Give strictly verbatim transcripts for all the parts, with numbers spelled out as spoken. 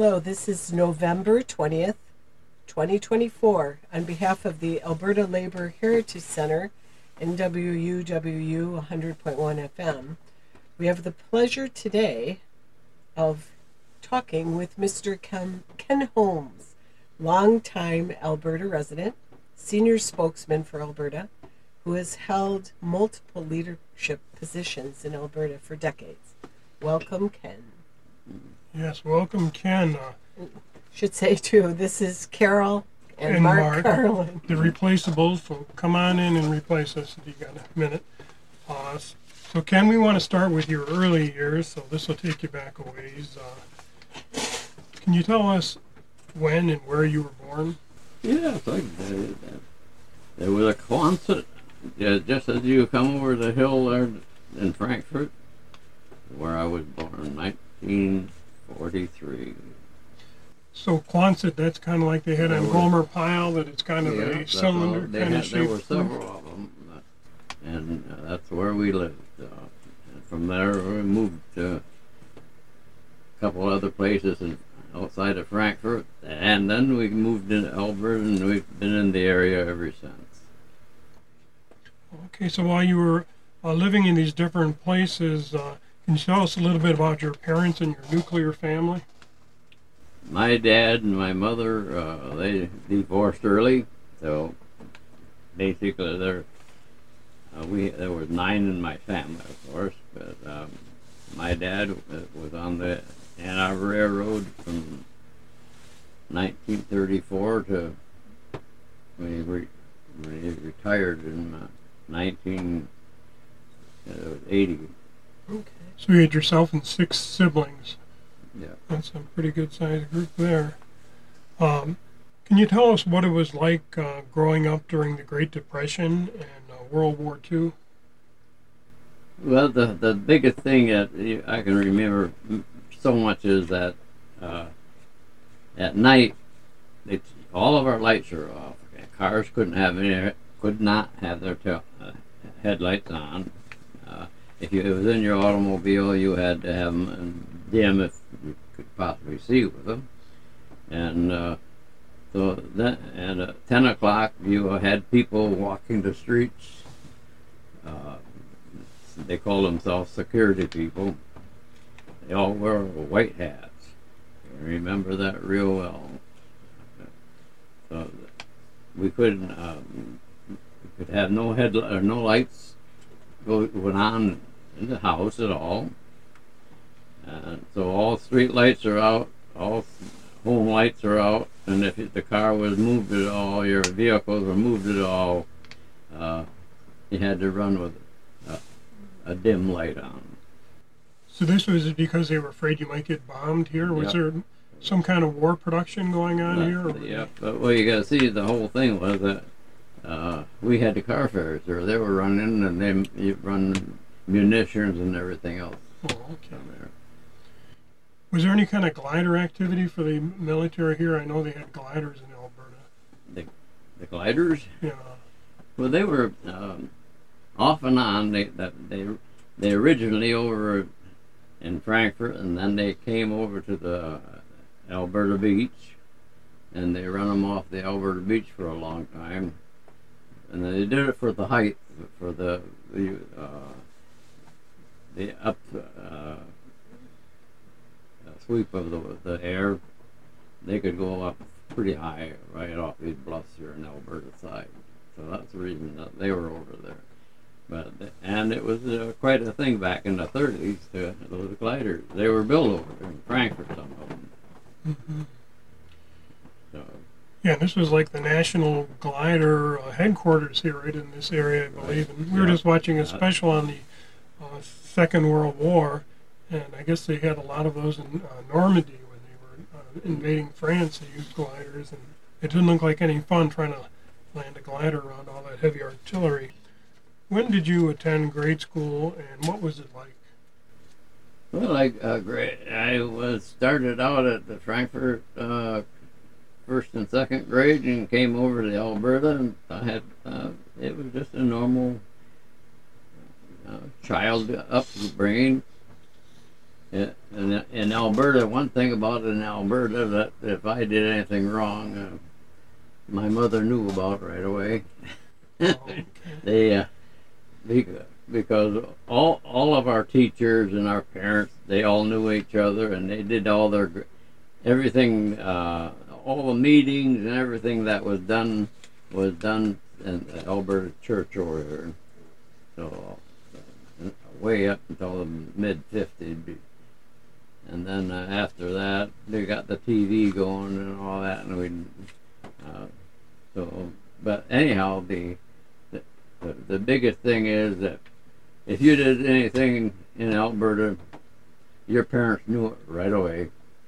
Hello, this is November twentieth, twenty twenty-four. On behalf of the Alberta Labour Heritage Center and W U W U one hundred point one F M, we have the pleasure today of talking with Mister Ken, Ken Holmes, longtime Alberta resident, senior spokesman for Alberta, who has held multiple leadership positions in Alberta for decades. Welcome, Ken. Yes, welcome, Ken. Uh, Should say, too, this is Carol and, and Mark, Mark, Carlin. the replaceables, so come on in and replace us if you got a minute. Uh, so, Ken, we want to start with your early years, so this will take you back a ways. Uh, can you tell us when and where you were born? Yes, I did. There was a Quonset, uh, just as you come over the hill there in Frankfurt, where I was born, nineteen forty-three. So Quonset, that's kind of like they had on There Gomer Pile, that it's kind of Yeah, a that's cylinder all- they kind had, of There shape. were several of them, and uh, that's where we lived. Uh, and from there, we moved to a couple other places in, outside of Frankfurt, and then we moved into Alberta, and we've been in the area ever since. Okay, so while you were uh, living in these different places, uh, can you tell us a little bit about your parents and your nuclear family? My dad and my mother, uh, they divorced early, so basically there, uh, we there was nine in my family, of course, but um, my dad was on the Ann Arbor Railroad from nineteen thirty-four to when he, re, when he retired in uh, nineteen eighty. Okay. So you had yourself and six siblings. Yeah. That's a pretty good sized group there. Um, can you tell us what it was like uh, growing up during the Great Depression and uh, World War Two? Well, the the biggest thing that you- I can remember so much is that uh, at night, it's, all of our lights are off. Cars couldn't have any, could not have their tail, uh, headlights on. Uh, if you, it was in your automobile, you had to have them dim if you could possibly see with them. And uh, so then, at uh, ten o'clock, you had people walking the streets. Uh, they call themselves security people. They all wear white hats. I remember that real well. So we couldn't, um, we could have no head or no lights go went on in the house at all. And so all street lights are out, all home lights are out, and if the car was moved at all, your vehicles were moved at all, uh, you had to run with a, a dim light on. So this was because they were afraid you might get bombed here? Was Yep. there some kind of war production going on But, here? Or yeah, but well, you got to see the whole thing was that uh, we had the car ferries there. They were running, and they you run munitions and everything else Oh, okay. down there. Was there any kind of glider activity for the military here? I know they had gliders in Alberta. The, the gliders, Yeah. well, they were um, off and on. They that they they originally over in Frankfurt, and then they came over to the Alberta Beach, and they run them off the Alberta Beach for a long time. And they did it for the height, for the the uh, the up uh, sweep of the the air. They could go up pretty high, right off these bluffs here in Alberta side. So that's the reason that they were over there. But and it was uh, quite a thing back in the thirties. To those gliders, they were built over in Frankfurt, some of them. Mm-hmm. So. Yeah, this was like the National Glider uh, headquarters here, right in this area, I believe. And we were Yeah. just watching a special on the uh, Second World War, and I guess they had a lot of those in uh, Normandy when they were uh, invading France. They used gliders, and it didn't look like any fun trying to land a glider around all that heavy artillery. When did you attend grade school, and what was it like? Well, I uh, great. I was started out at the Frankfurt uh, first and second grade, and came over to Alberta, and I had uh, it was just a normal uh, child upbringing. in, in, in Alberta, one thing about it in Alberta, that if I did anything wrong, uh, my mother knew about it right away. Oh, okay. They, uh, because, because all all of our teachers and our parents, they all knew each other, and they did all their everything, uh, all the meetings and everything that was done was done in the Alberta church over here. So uh, way up until the mid fifties, and then uh, after that they got the T V going and all that, and we. Uh, so, but anyhow, the, the the biggest thing is that if you did anything in Alberta, your parents knew it right away.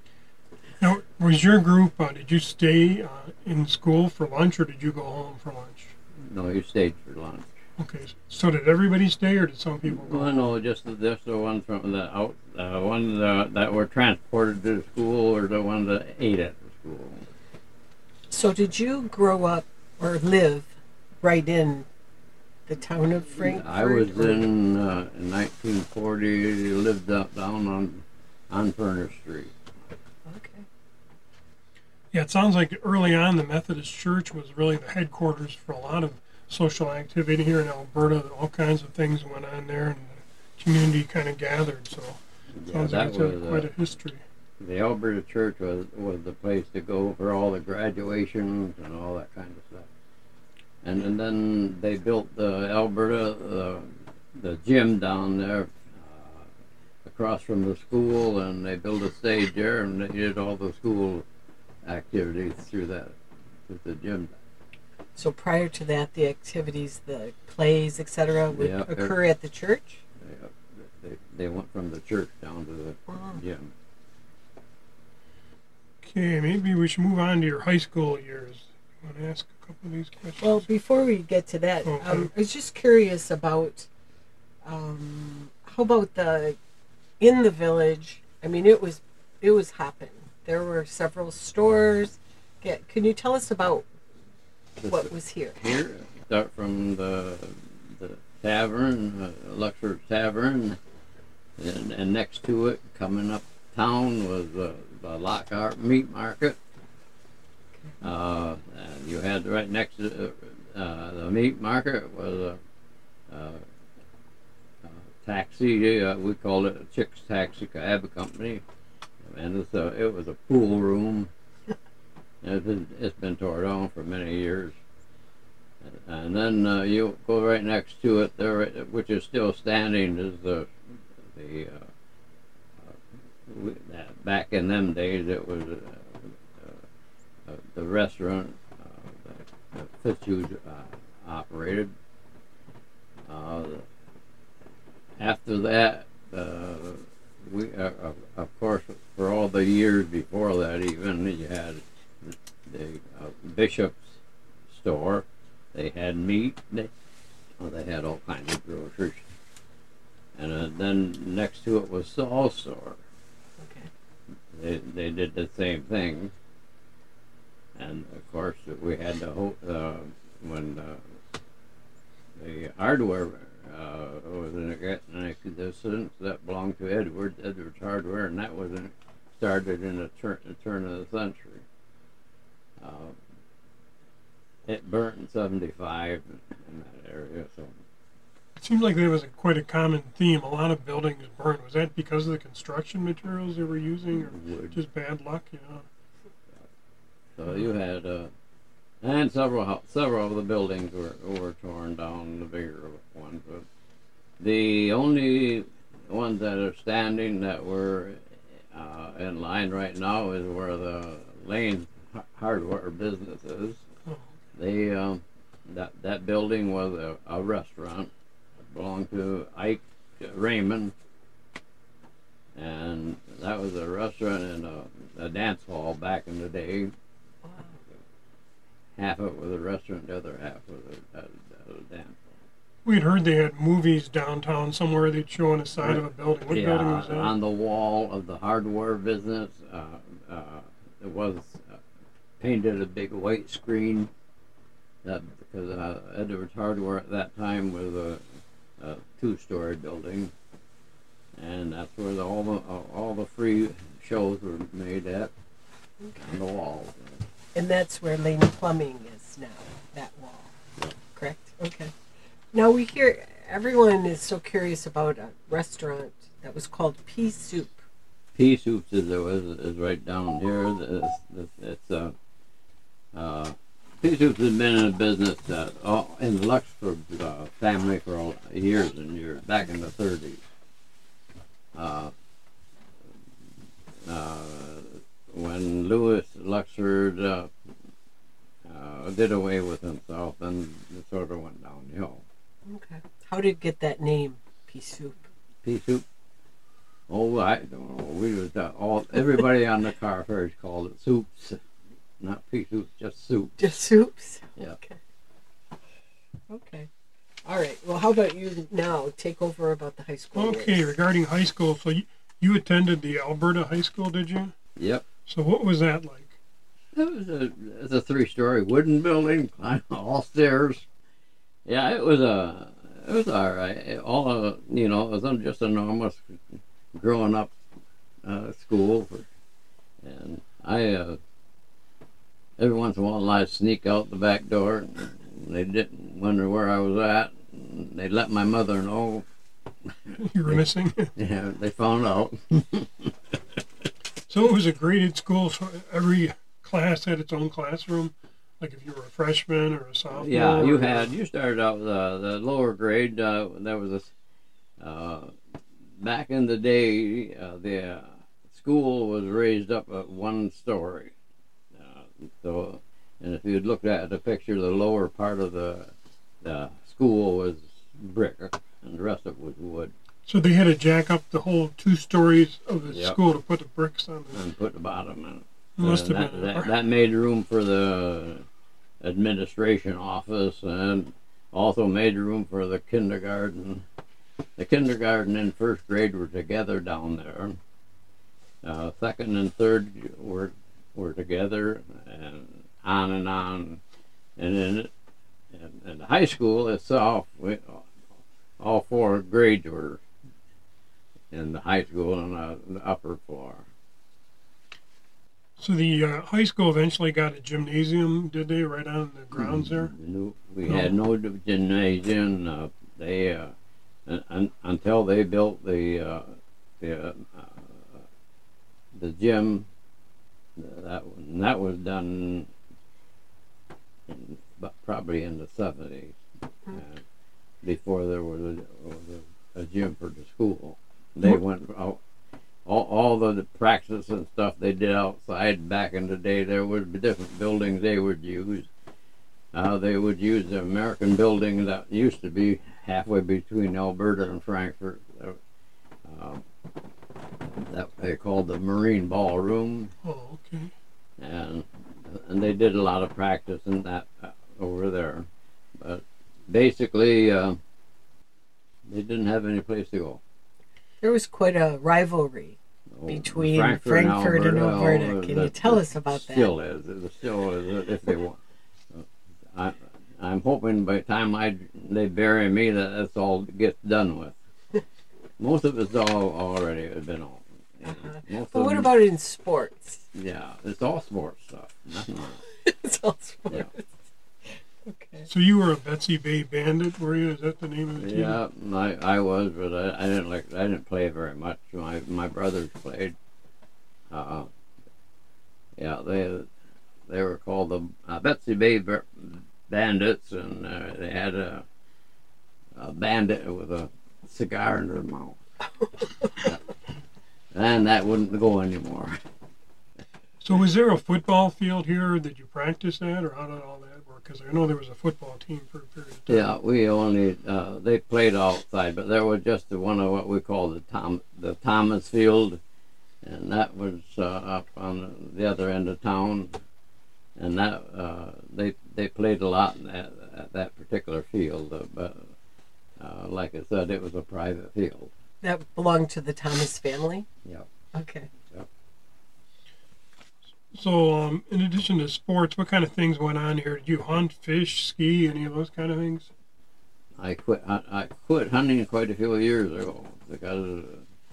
Now, was your group? Uh, did you stay uh, in school for lunch, or did you go home for lunch? No, you stayed for lunch. Okay, so did everybody stay, or did some people go? Well, no, just the, just the ones from the out, uh, ones uh, that were transported to the school, or the ones that ate at the school. So did you grow up or live right in the town of Frankfort? I was or- in uh, in nineteen forty. Lived up down on on Furnace Street. Okay. Yeah, it sounds like early on the Methodist Church was really the headquarters for a lot of social activity here in Alberta. All kinds of things went on there, and the community kind of gathered. So it Yeah, sounds that like it's was a, quite uh, a history. the Alberta Church was was the place to go for all the graduations and all that kind of stuff. And, and then they built the Alberta uh, the gym down there uh, across from the school, and they built a stage there, and they did all the school activities through that through the gym. So prior to that, the activities, the plays, et cetera, would Yeah, occur at the church? They, they, they went from the church down to the Wow. gym. Okay, maybe we should move on to your high school years. You want to ask a couple of these questions? Well, before we get to that, Okay. um, I was just curious about um, how about the in the village? I mean, it was it was hopping. There were several stores. Get, can you tell us about what was here? Here, start from the the tavern, uh, Luxor Tavern, and, and next to it, coming up town, was uh, the Lockhart Meat Market. Uh, and you had right next to uh, the meat market was a, a, a taxi. Uh, we called it a Chick's Taxi Cab Company, and it's a, it was a pool room. It's been, it's been torn down for many years. And then uh, you go right next to it, there, which is still standing, is the the uh, uh, we, that back in them days it was uh, uh, uh, the restaurant uh, that Fitzhugh uh, operated. Uh, after that, uh, we uh, of, of course for all the years before that, even you had the uh, Bishop's store. They had meat. They, well, they had all kinds of groceries. And uh, then next to it was Saul's store. Okay. They they did the same thing. And of course we had the whole uh, when uh, the hardware uh, was in existence, that belonged to Edward Edwards Hardware, and that was in, started in the, tur- the turn of the century. Uh, It burnt in seventy-five in that area, so. It seemed like there was a, quite a common theme. A lot of buildings burned. Was that because of the construction materials they were using, or Wood. just bad luck? You know. So you had, uh, and several hou- several of the buildings were, were torn down, the bigger ones. But the only ones that are standing that were uh, in line right now is where the Lane H- Hardware business is. Oh. They um, that that building was a, a restaurant. It belonged to Ike Raymond, and that was a restaurant and a, a dance hall back in the day. Wow. Half of it was a restaurant, the other half was a, a, a dance hall. We had heard they had movies downtown somewhere they'd show on the side of a building. What yeah, building was that? on the wall of the hardware business, uh, uh, it was uh, painted a big white screen. That because uh, Edwards Hardware at that time was a, a two-story building, and that's where the, all the all the free shows were made at on the wall. And that's where Lane Plumbing is now, that wall. Yep. Correct? Okay. Now we hear, everyone is so curious about a restaurant that was called Pea Soup. Pea Soup is, is, is right down here. It's, it's, it's uh, uh, Pea Soup has been in business uh, all, in the Luxford uh, family for all, years and years, back in the thirties. Uh, uh, when Louis Luxford uh, uh, did away with himself, then it sort of went downhill. Okay. How did it get that name, Pea Soup? Pea Soup? Oh, I don't know. We was uh, all everybody on the car first called it soups, not pea soup, just soup. Just soups? Yeah. Okay. Okay. All right. Well, how about you now take over about the high school Okay, years? regarding high school, so you, you attended the Alberta High School, did you? Yep. So what was that like? It was a, it was a three-story wooden building, climbed all stairs. Yeah, it was a, it was all right. All of, you know, it was just a normal growing up uh, school, for, and I uh, every once in a while I'd sneak out the back door, and they didn't wonder where I was at. And they'd let my mother know. You were missing? Yeah, they found out. So it was a graded school, so every class had its own classroom? Like if you were a freshman or a sophomore? Yeah, you or, had, you started out with uh, the lower grade. Uh, there was a, uh, back in the day, uh, the uh, school was raised up at one story. Uh, so, and if you'd looked at the picture, the lower part of the, the school was brick, and the rest of it was wood. So they had to jack up the whole two stories of the Yep. school to put the bricks on it. And put the bottom in it. Must And have that, been. that, that made room for the administration office, and also made room for the kindergarten. The kindergarten and first grade were together down there. Uh, second and third were were together, and on and on. And then in, in the high school itself, we, all four grades were in the high school on the, the upper floor. So the uh, high school eventually got a gymnasium, did they, right on the grounds there? No, we No. had no gymnasium. Uh, they uh, un, un, until they built the uh, the uh, the gym. That that was done in, but probably in the seventies, uh, before there was a, was a, a gym for the school. They went out. All, all the practice and stuff they did outside back in the day, there would be different buildings they would use. Uh, they would use the American building that used to be halfway between Alberta and Frankfurt. Uh, that they called the Marine Ballroom, Oh, okay. and and they did a lot of practice in that uh, over there. But basically, uh, they didn't have any place to go. There was quite a rivalry Oh, between Frankfurt, and oh, Alberta. Can you that- tell that us about that? Still is. It still is. If they want, I, I'm hoping by the time I they bury me that that's all gets done with. Most of it's all already been on. Uh-huh. Most But of what them- about in sports? Yeah, it's all sports stuff. Nothing else. It's all sports. Yeah. Okay. So you were a Betsy Bay Bandit, were you? Is that the name of the team? Yeah, I, I was, but I, I didn't like. I didn't play very much. My my brothers played. Uh, yeah, they they were called the uh, Betsy Bay Ber- Bandits, and uh, they had a, a bandit with a cigar in their mouth, and that wouldn't go anymore. So was there a football field here that you practiced at, or how did all that work? Because I know there was a football team for a period of time. Yeah, we only uh, they played outside, but there was just the one of what we call the Tom the Thomas Field, and that was uh, up on the other end of town, and that uh, they they played a lot in that at that particular field, uh, but uh, like I said, it was a private field. That belonged to the Thomas family? Yep. Okay. So, um, in addition to sports, what kind of things went on here? Did you hunt, fish, ski, any of those kind of things? I quit. I, I quit hunting quite a few years ago because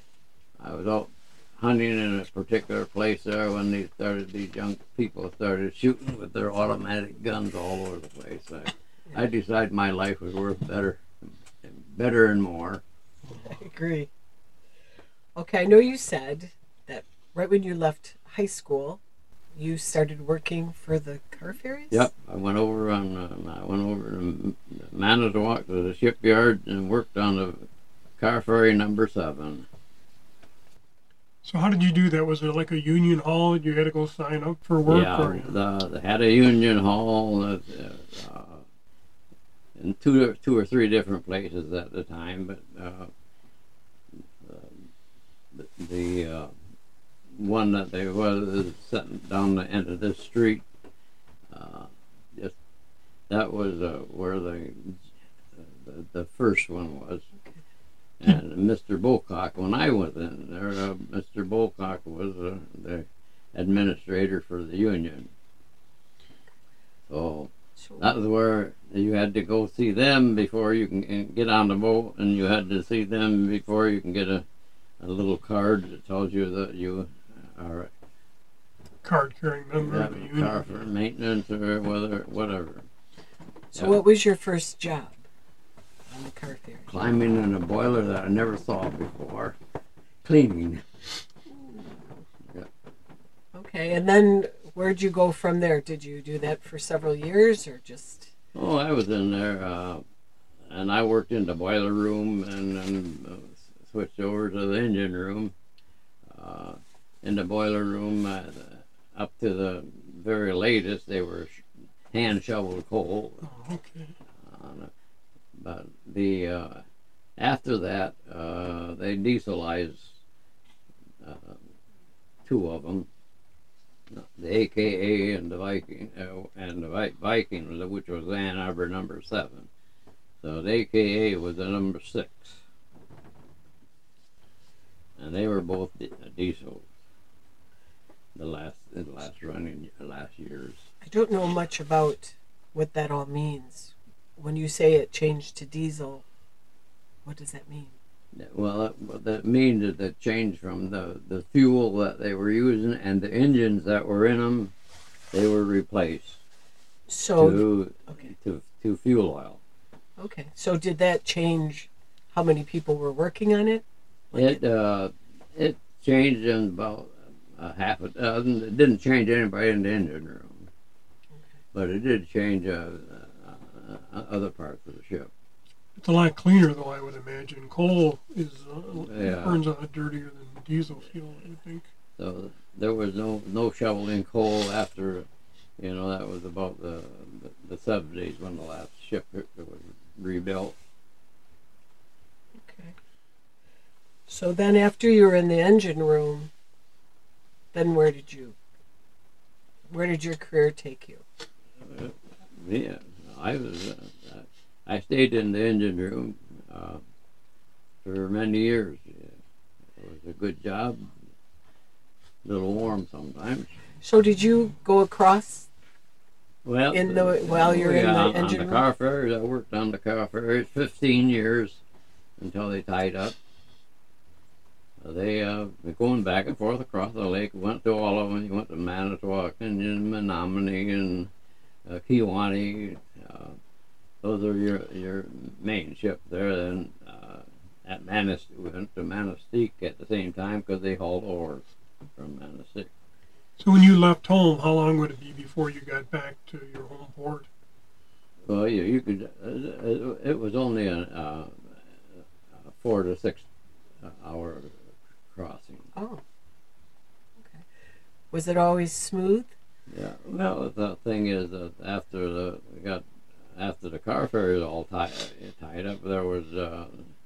I was out hunting in a particular place there when they started, these young people started shooting with their automatic guns all over the place. I, I decided my life was worth better, better and more. I agree. Okay, I know you said that right when you left high school, you started working for the car ferries? Yep, I went over on, uh, I went over to Manitowoc to the shipyard and worked on the car ferry number seven. So how did you do that? Was it like a union hall? You had to go sign up for work? Yeah, or? the, they had a union hall uh, uh, in two, two or three different places at the time, but uh, the, the uh, one that they was sitting down the end of this street, uh, just that was uh, where the, the the first one was. And Mister Bocock, when I was in there, uh, Mister Bocock was uh, the administrator for the union. So that was where you had to go see them before you can get on the boat, and you had to see them before you can get a, a little card that tells you that you are Card carrying member yeah, of the union. car for maintenance or whether whatever. So Yeah. what was your first job on the car ferry? Climbing in a boiler that I never saw before, cleaning. Okay, and then where'd you go from there? Did you do that for several years or just... Oh, I was in there, uh, and I worked in the boiler room and then uh, switched over to the engine room. Uh, in the boiler room, uh, up to the very latest, they were hand shoveled coal. Oh, okay. Uh, but the uh, after that, uh, they dieselized uh, two of them. The A K A and the Viking, uh, and the Vi- Viking, which was Ann Arbor number seven. So the A K A was the number six, and they were both di- diesels. The last, the last running, last years. I don't know much about what that all means. When you say it changed to diesel, what does that mean? Well, that, what that means is that changed from the, the fuel that they were using and the engines that were in them, they were replaced So, to, okay. to to fuel oil. Okay, so did that change how many people were working on it? Like It uh, it changed in about a half a dozen. It didn't change anybody in the engine room, but it did change uh, uh, uh, other parts of the ship. It's a lot cleaner, though, I would imagine. Coal is uh, Yeah. burns a lot dirtier than diesel fuel, I would think. So there was no no shoveling coal after, you know, that was about the the, the seventies when the last ship was rebuilt. Okay. So then after you were in the engine room, then where did you, where did your career take you? Uh, yeah, I was. Uh, I stayed in the engine room uh, for many years. Yeah. It was a good job. A little warm sometimes. So did you go across Well, in the while you're in yeah, the on, engine on the room? car ferries, I worked on the car ferries fifteen years until they tied up. Uh, They uh, were going back and forth across the lake. Went to all of them. You went to Manitowoc and Menominee and uh, Kewaunee. Uh, those are your your main ships there. Then uh, at Manistee, we went to Manistee at the same time because they hauled ores from Manistee. So when you left home, how long would it be before you got back to your home port? Well, you, you could. Uh, it was only a, uh, a four to six hour crossing. Oh. Okay. Was it always smooth? Yeah. Well, the thing is that after the we got after the car ferries all tied tied up, there was uh,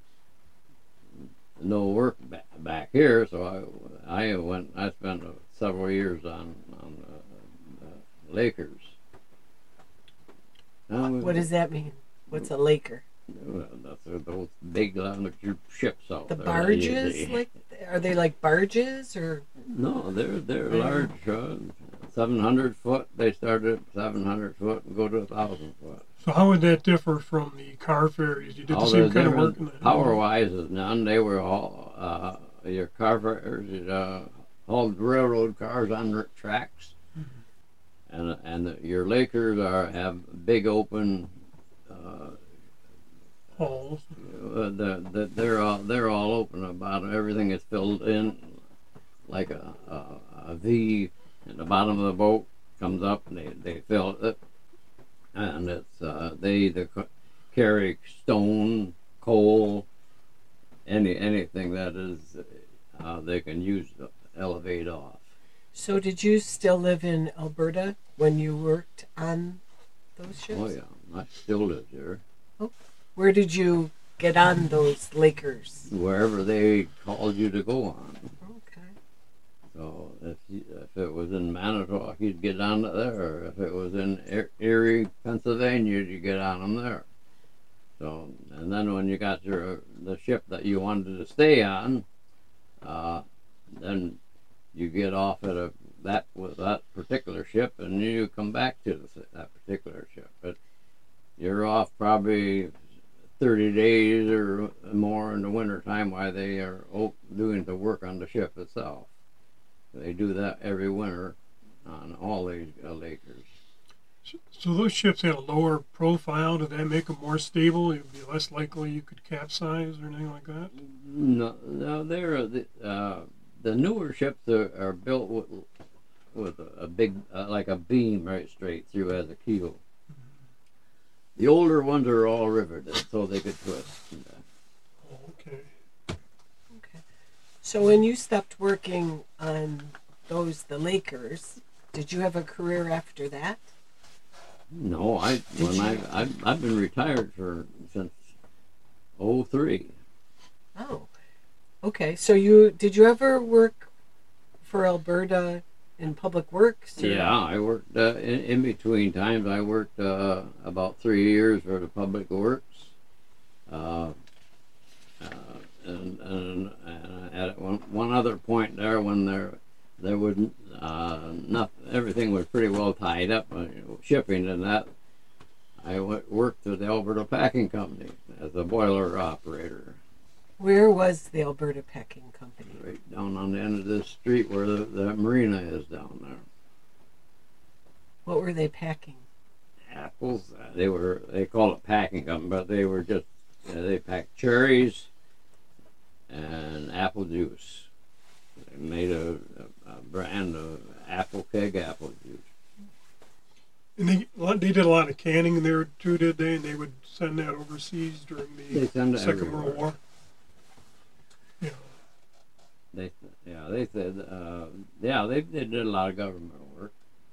no work back, back here. So I I went. I spent uh, several years on on uh, uh, Lakers. Now we- What does that mean? What's a Laker? Well, that's uh, those big long ships out The there. barges? They- Like, are they like barges or? No, they're they're large. Uh, seven hundred foot. They started at seven hundred foot and go to a thousand foot. So how would that differ from the car ferries? You did the All same the kind of work different in the power wise is none. They were all uh, your carvers uh, hauled railroad cars on r- tracks, and and the, your Lakers are have big open. Uh, Holes. uh, the, the, they're all they're all open about it. Everything is filled in like a, a, a V, and the bottom of the boat comes up, and they, they fill it, and it's uh, they either c- carry stone, coal, any anything that is uh, they can use to elevate off. So did you still live in Alberta when you worked on those ships? Oh yeah, I still live there. Where did you get on those Lakers? Wherever they called you to go on. Okay. So if you, if it was in Manitowoc, you'd get on to there. If it was in E- Erie, Pennsylvania, you'd get on them there. So and then when you got your the ship that you wanted to stay on, uh, then you get off at a that with that particular ship, and you come back to the, that particular ship. But you're off probably thirty days or more in the winter time while they are op- doing the work on the ship itself. They do that every winter on all these uh, Lakers. So, so those ships had a lower profile. Did that make them more stable? It'd be less likely you could capsize or anything like that? No, no, they're the uh, the newer ships are, are built with with a, a big uh, like a beam right straight through as a keel. The older ones are all riveted so they could twist. Oh, okay. Okay. So when you stopped working on those, the Lakers, did you have a career after that? No, I Did when you- I I've, I've been retired for since oh three. Oh. Okay. So you did you ever work for Alberta in public works? or- Yeah, I worked uh, in, in between times. I worked uh, about three years for the Public Works, uh, uh, and, and, and at one, one other point there when there there was uh, not everything was pretty well tied up, uh, shipping and that. I w- worked at the Alberta Packing Company as a boiler operator, Where was the Alberta Packing Company? right down on the end of this street where the, the marina is down there. What were they packing? Apples. Uh, they were they call it packing them, but they were just uh, they packed cherries and apple juice. They made a, a, a brand of apple keg apple juice. And they they did a lot of canning there too, did they? And they would send that overseas during They the send it Second everywhere. World War. Yeah. They yeah they said uh, yeah they, they did a lot of government work.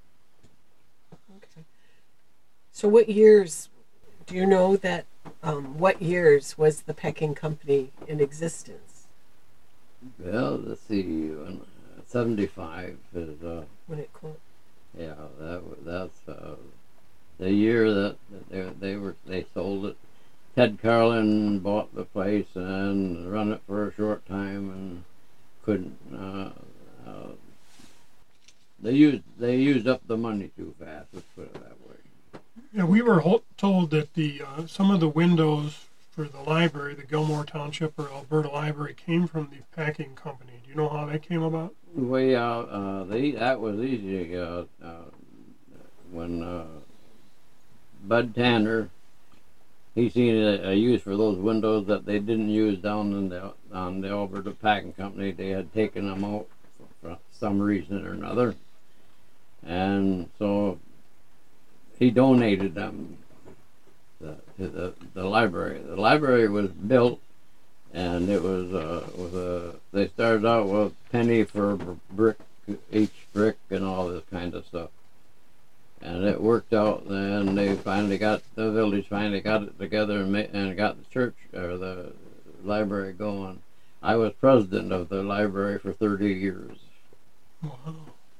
Okay. So what years, do you know that, um, what years was the packing company in existence Well, let's see, when, uh, seventy-five is uh, when it closed? yeah that wa- that's uh, the year that, that they they were they sold it. Ted Carlin bought the place and run it for a short time and couldn't. Uh, uh, they used they used up the money too fast. Let's put it that way. Yeah, we were ho- told that the uh, some of the windows for the library, the Gilmore Township or Alberta Library, came from the packing company. Do you know how that came about? Way out. Uh, they that was easy. Uh, uh, when uh, Bud Tanner, he seen a, a use for those windows that they didn't use down in the on the Alberta Packing Company. They had taken them out for some reason or another, and so he donated them to to the, the library. The library was built, and it was uh, was a. They started out with penny for br- brick, each brick, and all this kind of stuff. And it worked out. Then they finally got the village finally got it together and ma- and got the church or the library going. I was president of the library for thirty years. Wow.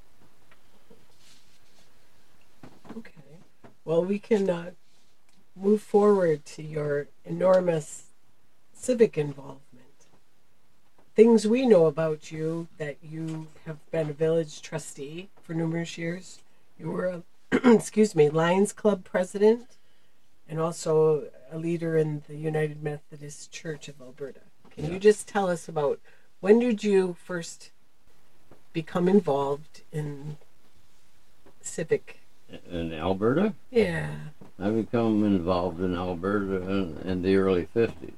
Okay. Well, we can uh, move forward to your enormous civic involvement. Things we know about you: that you have been a village trustee for numerous years. You were a excuse me, Lions Club president, and also a leader in the United Methodist Church of Alberta. Can Yeah. you just tell us about when did you first become involved in civic? In Alberta, Yeah. I become involved in Alberta in, in the early fifties.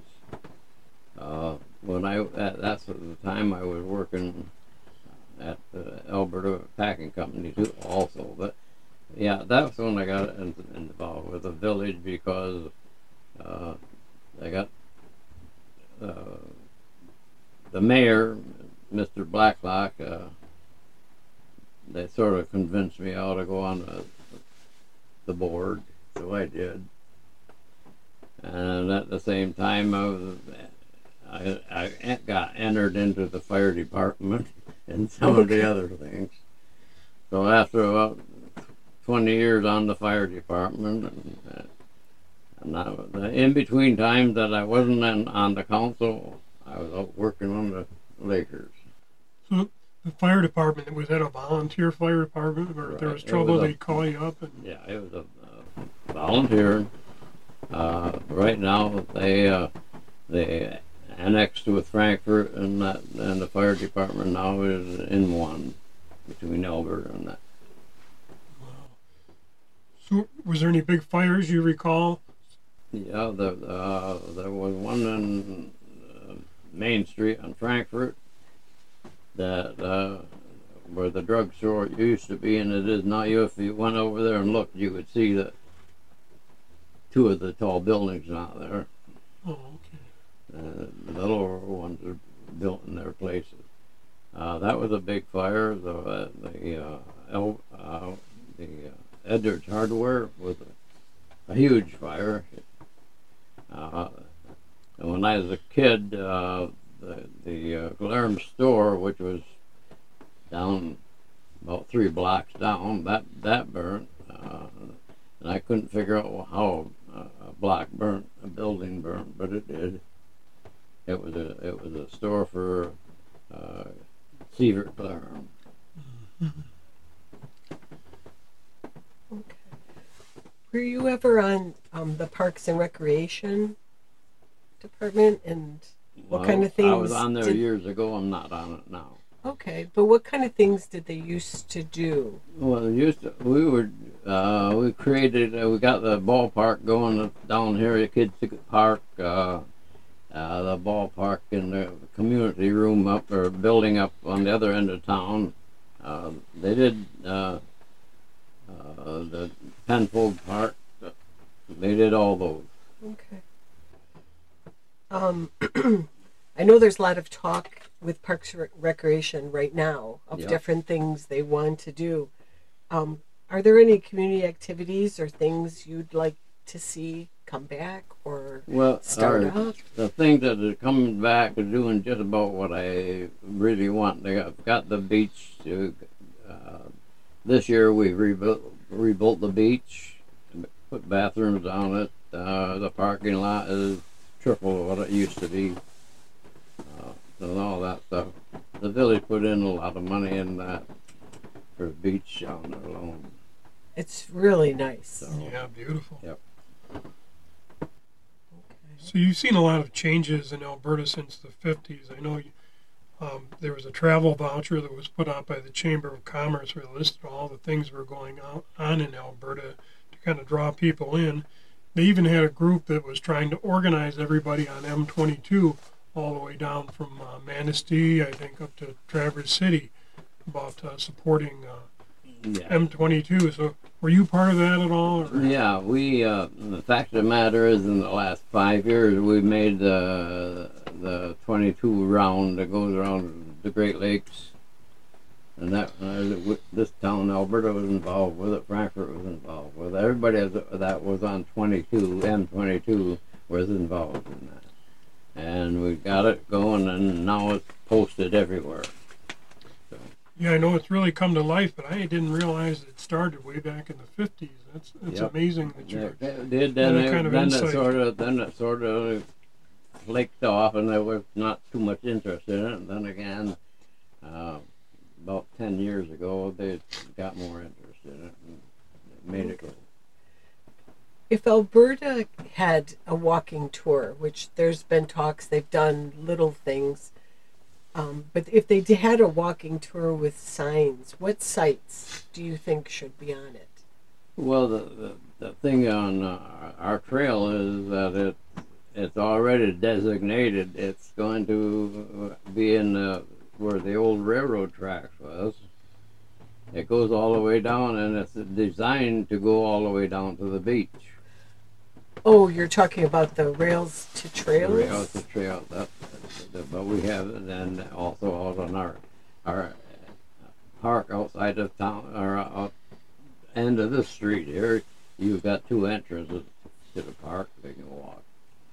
Uh, when I at, that's at the time I was working at the Alberta Packing Company too, also. But yeah, that's when I got in, involved with the village because uh, I got uh, the mayor, Mister Blacklock. Uh, they sort of convinced me how to go on the, the board, so I did. And at the same time, I was I, I got entered into the fire department and some okay. of the other things. So after about twenty years on the fire department, and, uh, and I, in between times that I wasn't in, on the council, I was out working on the Lakers. So the fire department, was that a volunteer fire department, or Right. if there was trouble, was they'd call you up? And... Yeah, it was a uh, volunteer. Uh, right now, they uh, they annexed with Frankfurt, and that, and the fire department now is in one between Alberta and that. Wow. So, was there any big fires you recall? Yeah, the, uh, there was one in uh, Main Street on Frankfurt that uh, where the drugstore used to be, and it is now. You, if you went over there and looked, you would see that two of the tall buildings not there. Oh, okay. Uh, the lower ones are built in their places. Uh, that was a big fire. The uh, the uh, El, uh, the uh, Edwards Hardware was a, a huge fire. Uh, and when I was a kid, uh, the the uh, Glarm store, which was down about three blocks down, that that burnt, uh, and I couldn't figure out how a, a block burnt, a building burnt, but it did. It was a it was a store for uh, Sievert Glarm. Mm-hmm. Okay. Were you ever on um, the Parks and Recreation department, and what Well, kind of things? I was on there did... years ago. I'm not on it now. Okay, but what kind of things did they used to do? Well, used to, we were uh, we created uh, we got the ballpark going down here. The kids could park. Uh, Uh, the ballpark in the community room up or building up on the other end of town. Uh, they did uh, uh, the Penfold Park. They did all those. Okay. Um, I know there's a lot of talk with Parks and Recreation right now of Yep. different things they want to do. Um, are there any community activities or things you'd like to see come back or Well, start our, up? the thing that is coming back is doing just about what I really want. They got, got the beach. To, uh, this year we rebuilt rebuilt the beach, put bathrooms on it. Uh, the parking lot is triple what it used to be. Uh, and all that stuff. The village put in a lot of money in that for the beach down there alone. It's really nice. So, Yeah, beautiful. Yep. So you've seen a lot of changes in Alberta since the fifties. I know um, there was a travel voucher that was put out by the Chamber of Commerce where they listed all the things that were going on in Alberta to kind of draw people in. They even had a group that was trying to organize everybody on M twenty-two all the way down from uh, Manistee, I think, up to Traverse City about uh, supporting uh, Yeah. M twenty-two. So were you part of that at all? Or? Yeah, we. Uh, the fact of the matter is, in the last five years, we made the the twenty-two round that goes around the Great Lakes, and that uh, this town, Alberta, was involved with it. Frankfurt was involved with it. Everybody that was on twenty-two, M twenty-two, was involved in that, and we got it going, and now it's posted everywhere. Yeah, I know it's really come to life, but I didn't realize it started way back in the fifties. That's that's Yep. amazing that you. Yeah, it did then. that It, kind of then insight. it sort of then it sort of flaked off, and there was not too much interest in it. And then again, uh, about ten years ago, they got more interest in it and made it go. If Alberta had a walking tour, which there's been talks, they've done little things, Um, but if they d- had a walking tour with signs, what sites do you think should be on it? Well, the, the, the thing on uh, our trail is that it it's already designated. It's going to be in the, where the old railroad tracks was. It goes all the way down, and it's designed to go all the way down to the beach. Oh, you're talking about the rails to trails? The rails to trail. That, but we have it, and also out on our our park outside of town, or out end of the street here. You've got two entrances to the park. They can walk.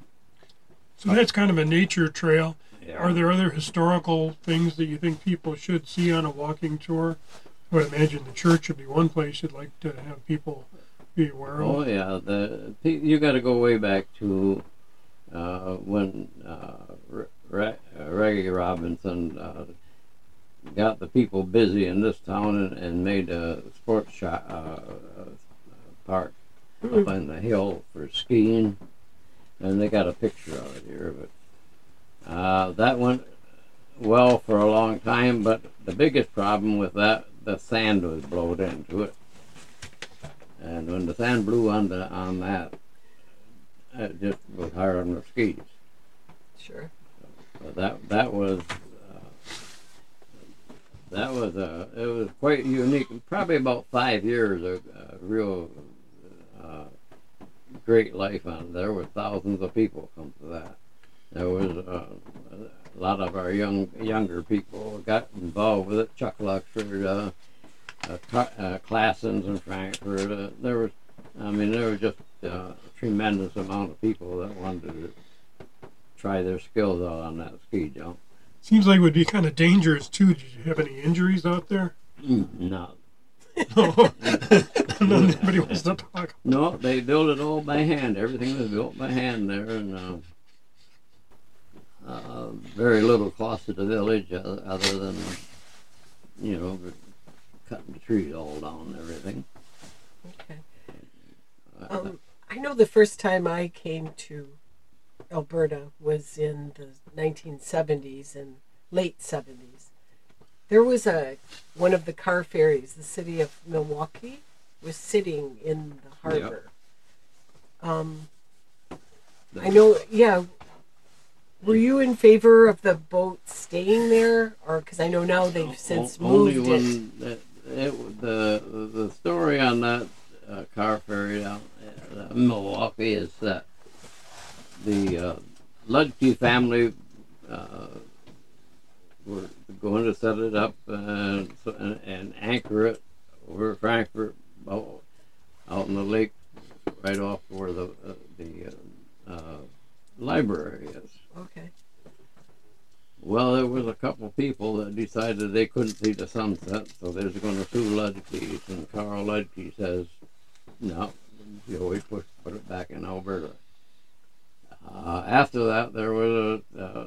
So that's kind of a nature trail. Yeah. Are there other historical things that you think people should see on a walking tour? I would imagine the church would be one place you'd like to have people be aware of. Oh yeah, the you got to go way back to uh, when uh, Re- Reggie Robinson uh, got the people busy in this town and, and made a sports shop, uh, park Mm. up on the hill for skiing, and they got a picture of it here. But uh, that went well for a long time. But the biggest problem with that, the sand was blowed into it. And when the sand blew on the on that, it just was hard on the skis. Sure. So that that was uh, that was uh, it was quite unique. Probably about five years of uh, real uh, great life on there. Were thousands of people come to that. There was uh, a lot of our young younger people got involved with it. Chuck Luxford. Uh, Uh, uh, Classens and Frankfurt. Uh, there was, I mean, there was just uh, a tremendous amount of people that wanted to try their skills out on that ski jump. Seems like it would be kind of dangerous too. Did you have any injuries out there? Mm, no. No. Nobody wants to talk. No, they built it all by hand. Everything was built by hand there, and uh, uh, very little cost to the village other, other than, you know, cutting the trees all down and everything. Okay. Uh, Um, I know the first time I came to Alberta was in the nineteen seventies and late seventies. There was a one of the car ferries, the city of Milwaukee, was sitting in the harbor. Um, I know, yeah. Were you in favor of the boat staying there, or because I know now they've since only moved when it? It, it, the the story on that uh, car ferry down uh, Milwaukee is that the uh, Ludke family uh, were going to set it up and, and, and anchor it over Frankfurt, out, out in the lake, right off where the uh, the uh, uh, library is. Okay. Well, there was a couple people that decided they couldn't see the sunset, so they was going to sue Ludke's, and Carl Ludke says, no, you always put, put it back in Alberta. Uh, after that, there was a, uh,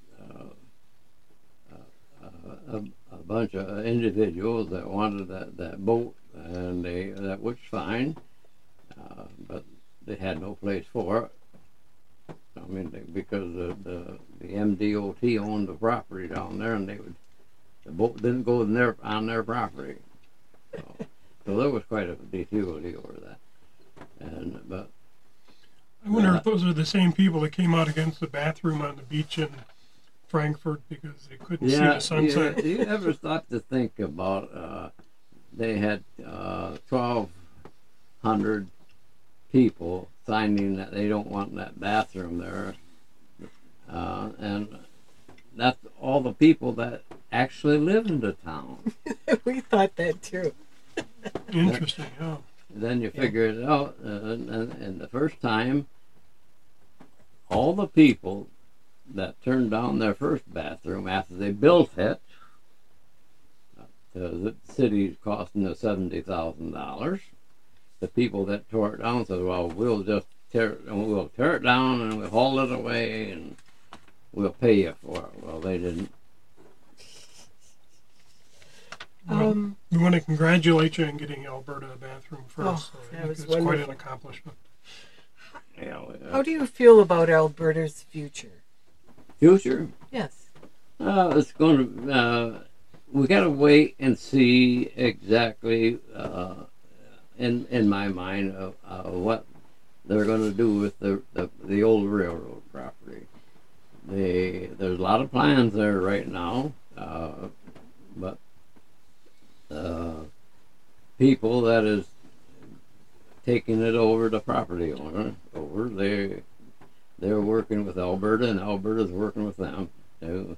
uh, uh, a, a bunch of individuals that wanted that, that boat, and they that was fine, uh, but they had no place for it. I mean, they, because the, the the M D O T owned the property down there, and they would the boat didn't go in their on their property, so, so there was quite a difficulty over that. And but I wonder uh, if those are the same people that came out against the bathroom on the beach in Frankfurt because they couldn't see yeah, the sunset. you, you ever thought to think about uh, they had uh, twelve hundred people signing that they don't want that bathroom there, uh, and that's all the people that actually live in the town. We thought that too. Interesting, yeah. Then you figure it out, uh, and, and the first time, all the people that turned down their first bathroom after they built it, uh, the city's costing us seventy thousand dollars. The people that tore it down said, well, we'll just tear it, and we'll tear it down and we'll haul it away and we'll pay you for it. Well, they didn't. Well, Um, we want to congratulate you on getting Alberta a bathroom first. Oh, so I that think was it's quite an wonderful. accomplishment. You know, uh, how do you feel about Alberta's future? future? Yes. Uh, it's going to. Uh, we got to wait and see exactly, uh, in in my mind, uh, uh, what they're going to do with the, the the old railroad property. They there's a lot of plans there right now, uh, but uh, people that is taking it over, the property owner over, they they're working with Alberta, and Alberta's working with them to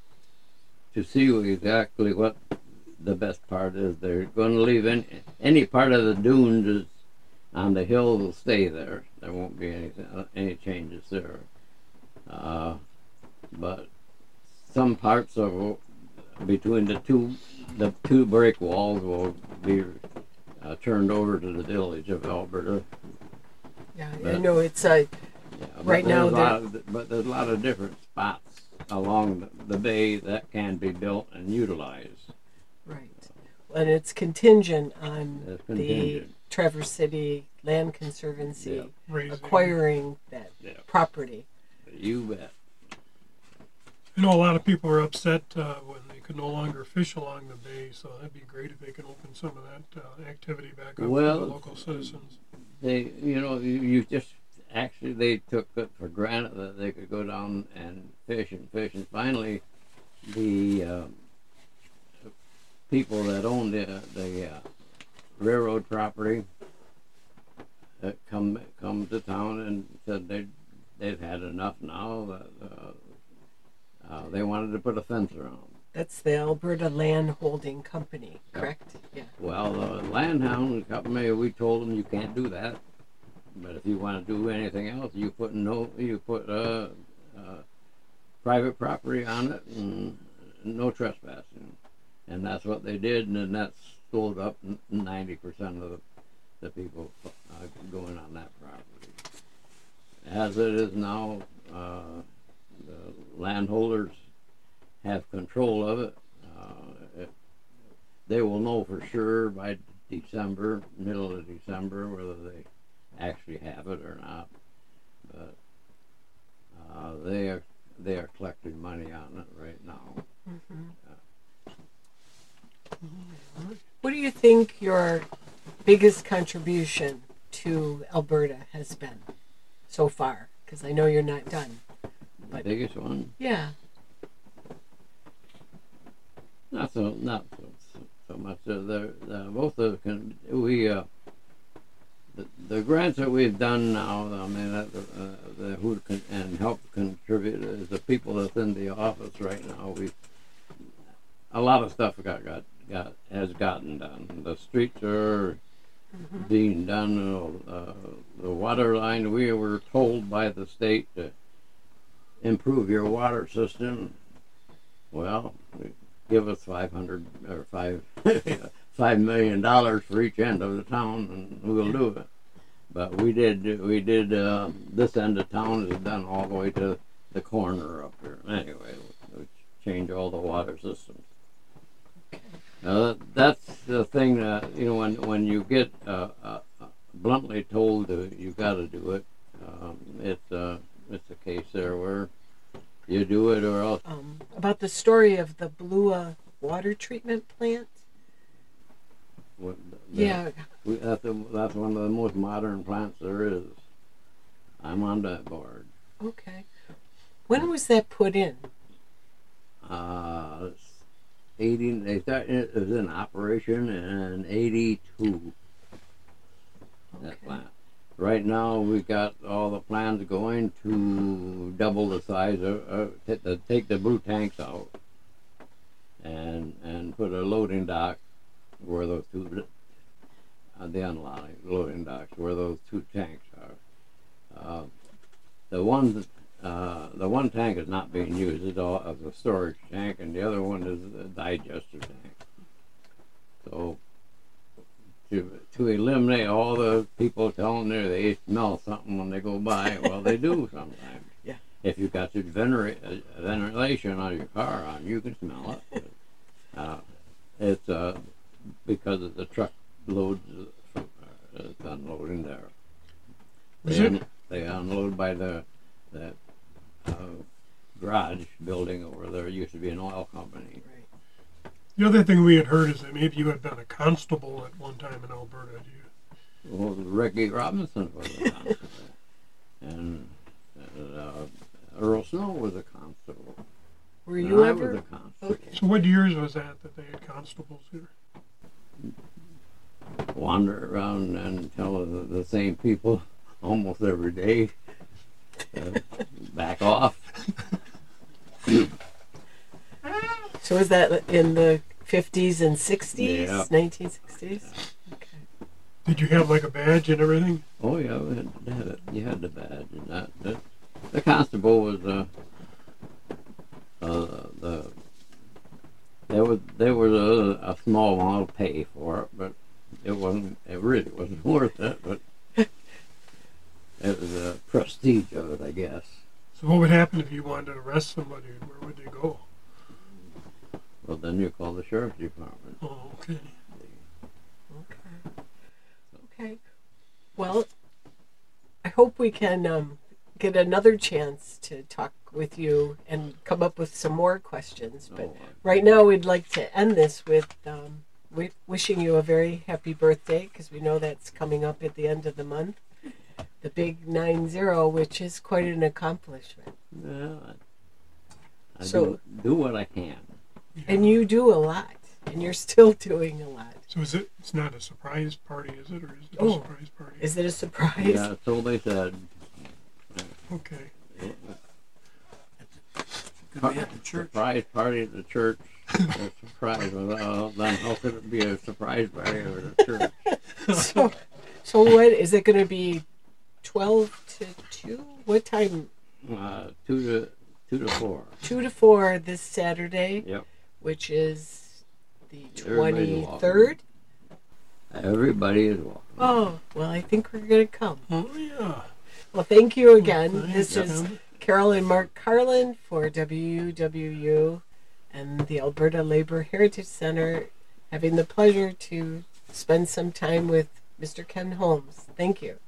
to see exactly what the best part is. They're going to leave any, any part of the dunes is on the hill will stay there. There won't be any any changes there. Uh, but some parts of between the two the two break walls will be uh, turned over to the village of Alberta. Yeah, I But- know it's uh, Yeah, but Right there's now a they're- lot of, but there's a lot of different spots along the, the bay that can be built and utilized. right, and it's contingent on It's the contingent. Traverse City Land Conservancy Yeah. Raising. acquiring that Yeah. property. You bet. I know a lot of people are upset uh, when they could no longer fish along the bay, so that'd be great if they could open some of that uh, activity back up Well- for the local citizens. They, you know, you, you just actually they took it for granted that they could go down and fish and fish, and finally, the um, people that owned the the uh, railroad property uh, come come to town and said they they've had enough now. That uh, uh, they wanted to put a fence around. That's the Alberta Land Holding Company, correct? Yeah. Well, the Landhound Company, we told them you can't do that. But if you want to do anything else, you put no, you put uh, uh, private property on it and no trespassing, and that's what they did, and then that's sold up ninety percent of the, the people uh, going on that property. As it is now, uh, the landholders have control of it. Uh, it. They will know for sure by December, middle of December, whether they actually have it or not. But uh, they are they are collecting money on it right now. What do you think your biggest contribution to Alberta has been so far? Because I know you're not done. The But- biggest one, Yeah. not so not so, so, so much. Uh, the, the both of can we. Uh, The, the grants that we've done now, I mean, uh, uh, the who can and help contribute is the people that's in the office right now. We a lot of stuff got got got has gotten done. The streets are being done. Uh, the water line, we were told by the state to improve your water system. Well, give us five hundred or five five million dollars for each end of the town, and we'll do it. But we did we did uh, this end of town is done all the way to the corner up here. Anyway, we change all the water systems. Uh, that's the thing that you know when when you get uh, uh, bluntly told that you got to do it. Um, it's uh, it's a case there where you do it or else. Um, about the story of the Blua water treatment plant. The, Yeah. we, that's, the, that's one of the most modern plants there is. I'm on that board. Okay. When was that put in? Uh, it's eighty. They started. It was in operation in eighty-two. That Okay. plant. Right now, we got all the plans going to double the size of, uh, t- to take the blue tanks out, and and put a loading dock where those two, uh, the unloading loading docks where those two tanks are. Uh, the one, uh, the one tank is not being used. It's all as a storage tank, and the other one is a digester tank. So to to eliminate all the people telling there they smell something when they go by, well, they do sometimes. Yeah. If you've got your venera- uh, ventilation on your car on, you can smell it. Uh, it's uh, because of the truck loads uh, it's unloading there. Is They, it- un- they unload by the the uh, garage building over there. It used to be an oil company. Right. The other thing we had heard is that maybe you had been a constable at one time in Alberta. Do you? Well, Ricky Robinson was a constable, and uh, Earl Snow was a constable. Were and you I ever? was a constable. Okay. So what years was that that they had constables here? Wander around and tell the, the same people almost every day, uh, back off. So was that in the fifties and sixties, Yeah. nineteen sixties? Okay. Did you have like a badge and everything? Oh yeah, we had, they had it. You had the badge and that. that the constable was uh, uh the there was there was a, a small amount of pay for it, but it wasn't. It really wasn't worth it. But it was the prestige of it, I guess. So what would happen if you wanted to arrest somebody? Where would they go? Well, then you call the sheriff's department. Oh, okay. Okay. Okay. Well, I hope we can um, get another chance to talk with you and come up with some more questions. But Oh, uh, right now, we'd like to end this with um, wi- wishing you a very happy birthday, because we know that's coming up at the end of the month. The big nine zero, which is quite an accomplishment. well, I, I So- do, do what I can. And you do a lot, and you're still doing a lot. So is it? It's not a surprise party, is it, or is it a Oh. surprise party? Is it a surprise? Yeah, so they said. Okay. Gonna be at the church. Surprise party at the church. A surprise. Well, then how could it be a surprise party at the church? So, so what is it going to be? Twelve to two? What time? Uh, two to two to four. Two to four this Saturday, Yep. which is the Everybody's welcome. twenty-third. Everybody is welcome. Oh, well, I think we're going to come. Oh yeah. Well, thank you again. Thanks, This is Tim. Carol and Mark Carlin for W U W U and the Alberta Labor Heritage Center, having the pleasure to spend some time with Mister Ken Holmes. Thank you.